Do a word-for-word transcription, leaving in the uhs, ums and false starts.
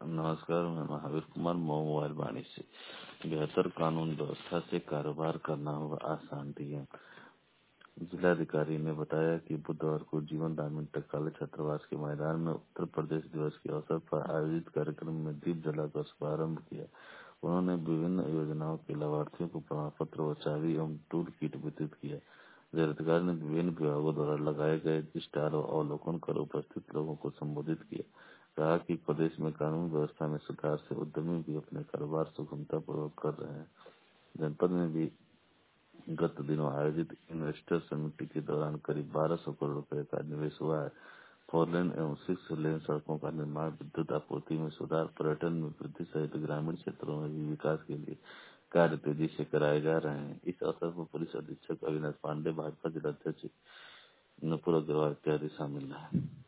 नमस्कार, मैं महावीर कुमार मऊ मोबाइल वाणी से। बेहतर कानून व्यवस्था से कारोबार करना होगा आसान। डीएम जिलाधिकारी ने बताया कि बुधवार को जीवन ग्रामीण टकसाली छात्रावास के मैदान में उत्तर प्रदेश दिवस के अवसर पर आयोजित कार्यक्रम में दीप जलाकर शुभारंभ किया। उन्होंने विभिन्न योजनाओं के लाभार्थियों को प्रमाण पत्र व चाबी एवं टूल किट वितरित किया। जिलाधिकारी ने विभिन्न विभागों द्वारा लगाए गए स्टाल व अवलोकन कर उपस्थित लोगों को संबोधित किया। कहा कि प्रदेश में कानून व्यवस्था में सुधार से उद्यमी भी अपने कारोबार सुगमता पूर्वक कर रहे हैं। जनपद में भी गत दिनों आयोजित इन्वेस्टर समिति के दौरान करीब बारह सौ करोड़ रुपए का निवेश हुआ है। फोर लेन एवं सिक्स लेन सड़कों का निर्माण, विद्युत आपूर्ति में सुधार, पर्यटन में वृद्धि सहित ग्रामीण क्षेत्रों में भी विकास के लिए कार्य तेजी से कराए जा रहे हैं। इस अवसर पर पुलिस अधीक्षक अविनाश पांडे, भाजपा जिलाध्यक्ष नुपुर अग्रवाल इत्यादि शामिल हैं।